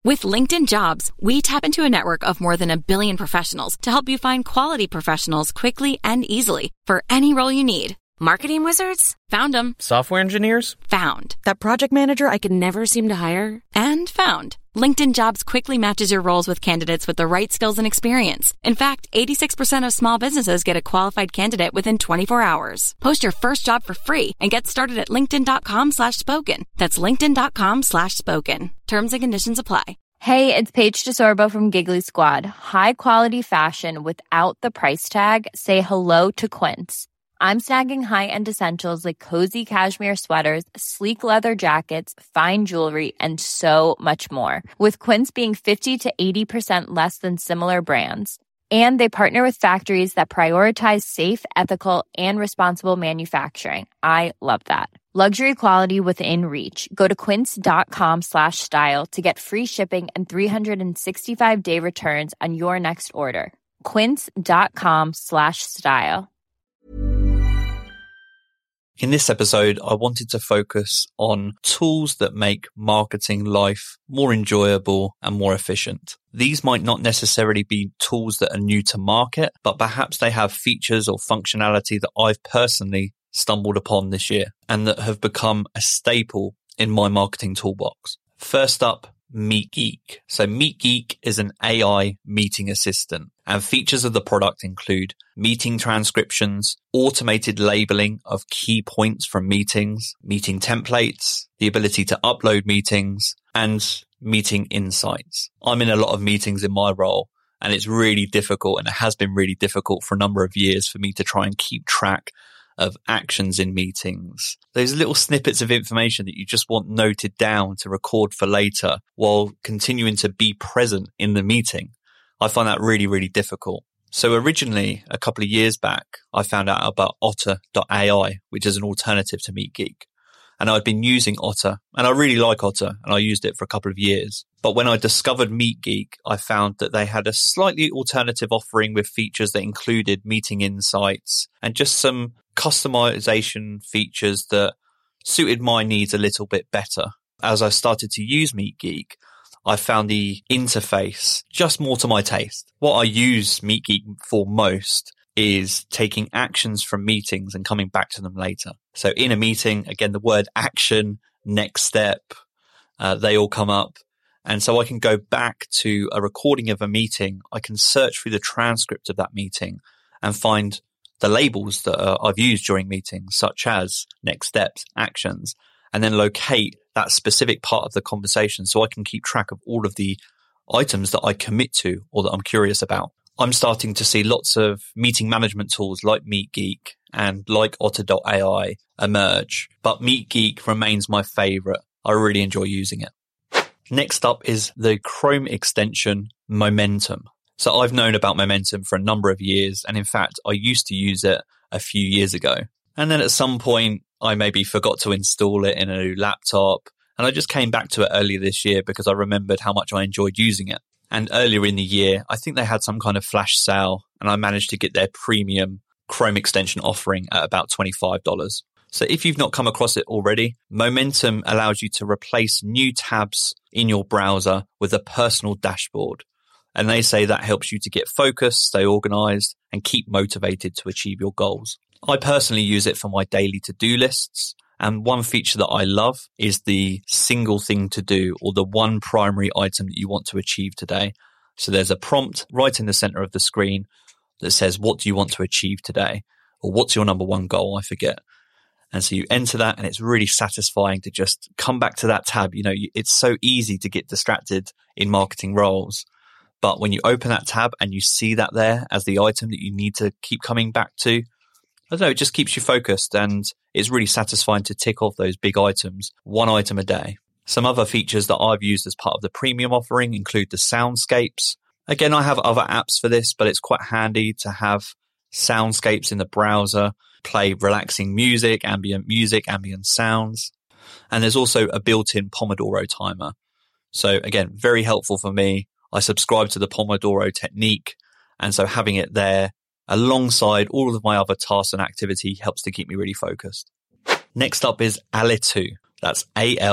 With LinkedIn Jobs, we tap into a network of more than 1 billion professionals to help you find quality professionals quickly and easily for any role you need. Marketing wizards? Found them. Software engineers? Found. That project manager I could never seem to hire? And found. LinkedIn Jobs quickly matches your roles with candidates with the right skills and experience. In fact, 86% of small businesses get a qualified candidate within 24 hours. Post your first job for free and get started at linkedin.com/spoken. That's linkedin.com/spoken. Terms and conditions apply. Hey, it's Paige DeSorbo from Giggly Squad. High quality fashion without the price tag. Say hello to Quince. I'm snagging high-end essentials like cozy cashmere sweaters, sleek leather jackets, fine jewelry, and so much more. With Quince being 50 to 80% less than similar brands. And they partner with factories that prioritize safe, ethical, and responsible manufacturing. I love that. Luxury quality within reach. Go to quince.com/style to get free shipping and 365-day returns on your next order. Quince.com/style. In this episode, I wanted to focus on tools that make marketing life more enjoyable and more efficient. These might not necessarily be tools that are new to market, but perhaps they have features or functionality that I've personally stumbled upon this year and that have become a staple in my marketing toolbox. First up, MeetGeek. So MeetGeek is an AI meeting assistant, and features of the product include meeting transcriptions, automated labeling of key points from meetings, meeting templates, the ability to upload meetings, and meeting insights. I'm in a lot of meetings in my role, and it's really difficult, and it has been really difficult for a number of years for me to try and keep track of actions in meetings. Those little snippets of information that you just want noted down to record for later while continuing to be present in the meeting. I find that really, really difficult. So originally, a couple of years back, I found out about Otter.ai, which is an alternative to MeetGeek. And I'd been using Otter, and I really like Otter, and I used it for a couple of years. But when I discovered MeetGeek, I found that they had a slightly alternative offering with features that included meeting insights and just some customization features that suited my needs a little bit better. As I started to use MeetGeek, I found the interface just more to my taste. What I use MeetGeek for most is taking actions from meetings and coming back to them later. So in a meeting, again, the word action, next step, they all come up. And so I can go back to a recording of a meeting. I can search through the transcript of that meeting and find the labels that I've used during meetings, such as next steps, actions, and then locate that specific part of the conversation so I can keep track of all of the items that I commit to or that I'm curious about. I'm starting to see lots of meeting management tools like MeetGeek and like Otter.ai emerge, but MeetGeek remains my favorite. I really enjoy using it. Next up is the Chrome extension Momentum. So I've known about Momentum for a number of years, and in fact, I used to use it a few years ago. And then at some point, I maybe forgot to install it in a new laptop, and I just came back to it earlier this year because I remembered how much I enjoyed using it. And earlier in the year, I think they had some kind of flash sale, and I managed to get their premium Chrome extension offering at about $25. So if you've not come across it already, Momentum allows you to replace new tabs in your browser with a personal dashboard. And they say that helps you to get focused, stay organized, and keep motivated to achieve your goals. I personally use it for my daily to-do lists. And one feature that I love is the single thing to do, or the one primary item that you want to achieve today. So there's a prompt right in the center of the screen that says, what do you want to achieve today? Or what's your number one goal? I forget. And so you enter that, and it's really satisfying to just come back to that tab. You know, it's so easy to get distracted in marketing roles. But when you open that tab and you see that there as the item that you need to keep coming back to, I don't know, it just keeps you focused, and it's really satisfying to tick off those big items, one item a day. Some other features that I've used as part of the premium offering include the soundscapes. Again, I have other apps for this, but it's quite handy to have soundscapes in the browser, play relaxing music, ambient sounds. And there's also a built-in Pomodoro timer. So again, very helpful for me. I subscribe to the Pomodoro technique, and so having it there alongside all of my other tasks and activity helps to keep me really focused. Next up is Alitu. That's Alitu.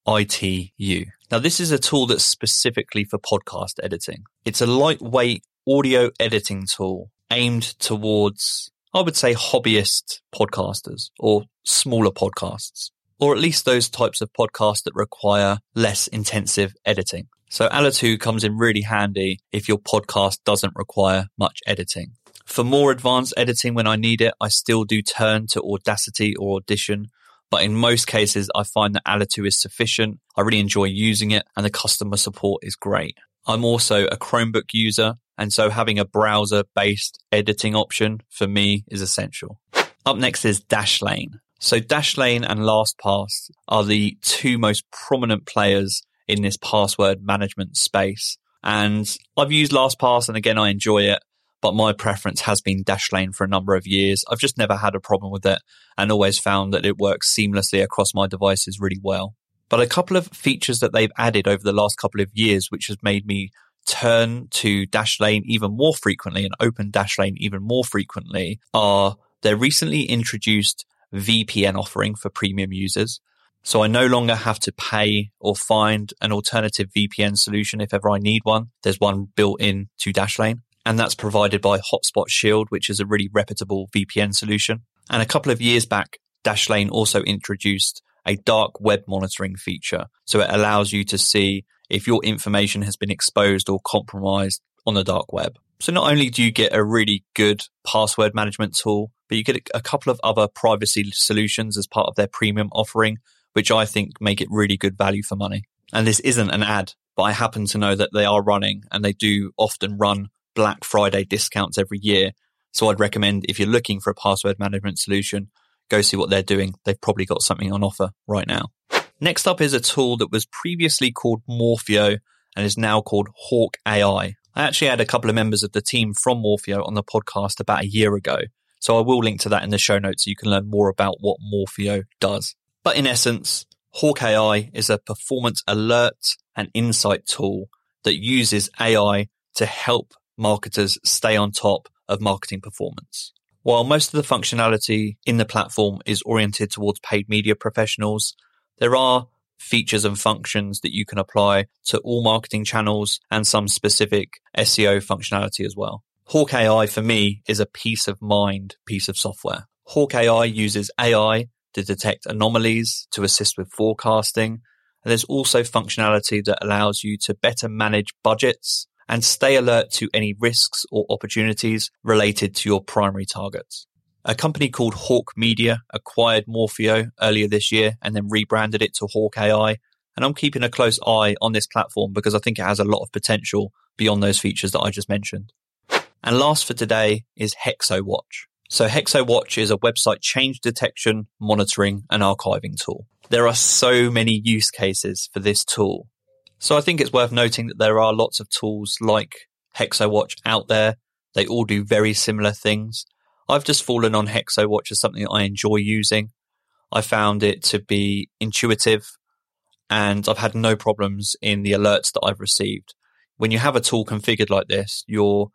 ITU. Now, this is a tool that's specifically for podcast editing. It's a lightweight audio editing tool aimed towards, I would say, hobbyist podcasters or smaller podcasts, or at least those types of podcasts that require less intensive editing. So Alitu comes in really handy if your podcast doesn't require much editing. For more advanced editing when I need it, I still do turn to Audacity or Audition, but in most cases I find that Alitu is sufficient. I really enjoy using it and the customer support is great. I'm also a Chromebook user, and so having a browser-based editing option for me is essential. Up next is Dashlane. So Dashlane and LastPass are the two most prominent players in this password management space. And I've used LastPass and again, I enjoy it, but my preference has been Dashlane for a number of years. I've just never had a problem with it and always found that it works seamlessly across my devices really well. But a couple of features that they've added over the last couple of years, which has made me turn to Dashlane even more frequently and open Dashlane even more frequently, are their recently introduced VPN offering for premium users. So I no longer have to pay or find an alternative VPN solution if ever I need one. There's one built in to Dashlane, and that's provided by Hotspot Shield, which is a really reputable VPN solution. And a couple of years back, Dashlane also introduced a dark web monitoring feature. So it allows you to see if your information has been exposed or compromised on the dark web. So not only do you get a really good password management tool, but you get a couple of other privacy solutions as part of their premium offering, which I think make it really good value for money. And this isn't an ad, but I happen to know that they are running, and they do often run Black Friday discounts every year. So I'd recommend, if you're looking for a password management solution, go see what they're doing. They've probably got something on offer right now. Next up is a tool that was previously called Morpheo and is now called Hawk AI. I actually had a couple of members of the team from Morpheo on the podcast about a year ago, so I will link to that in the show notes so you can learn more about what Morpheo does. But in essence, Hawk AI is a performance alert and insight tool that uses AI to help marketers stay on top of marketing performance. While most of the functionality in the platform is oriented towards paid media professionals, there are features and functions that you can apply to all marketing channels and some specific SEO functionality as well. Hawk AI for me is a peace of mind piece of software. Hawk AI uses AI to detect anomalies, to assist with forecasting. And there's also functionality that allows you to better manage budgets and stay alert to any risks or opportunities related to your primary targets. A company called Hawk Media acquired Morpheo earlier this year and then rebranded it to Hawk AI. And I'm keeping a close eye on this platform because I think it has a lot of potential beyond those features that I just mentioned. And last for today is HexoWatch. So HexoWatch is a website change detection, monitoring, and archiving tool. There are so many use cases for this tool. So I think it's worth noting that there are lots of tools like HexoWatch out there. They all do very similar things. I've just fallen on HexoWatch as something that I enjoy using. I found it to be intuitive and I've had no problems in the alerts that I've received. When you have a tool configured like this, your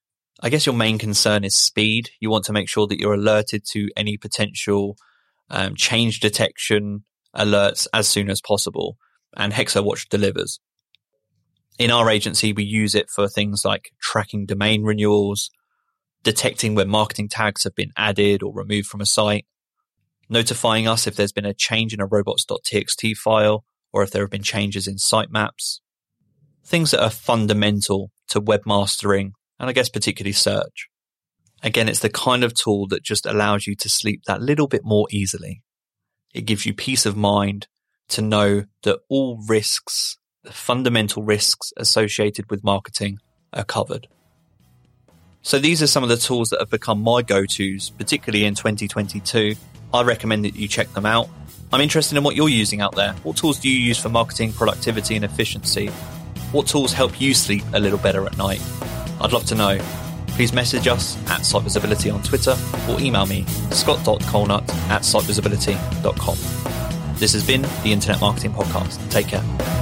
main concern is speed. You want to make sure that you're alerted to any potential change detection alerts as soon as possible. And HexoWatch delivers. In our agency, we use it for things like tracking domain renewals, detecting when marketing tags have been added or removed from a site, notifying us if there's been a change in a robots.txt file or if there have been changes in sitemaps, things that are fundamental to webmastering and I guess particularly search. Again, it's the kind of tool that just allows you to sleep that little bit more easily. It gives you peace of mind to know that all risks, the fundamental risks associated with marketing, are covered. So these are some of the tools that have become my go-tos, particularly in 2022. I recommend that you check them out. I'm interested in what you're using out there. What tools do you use for marketing, productivity, and efficiency? What tools help you sleep a little better at night? I'd love to know. Please message us at SiteVisibility on Twitter or email me, scott.colnut@sitevisibility.com. This has been the Internet Marketing Podcast. Take care.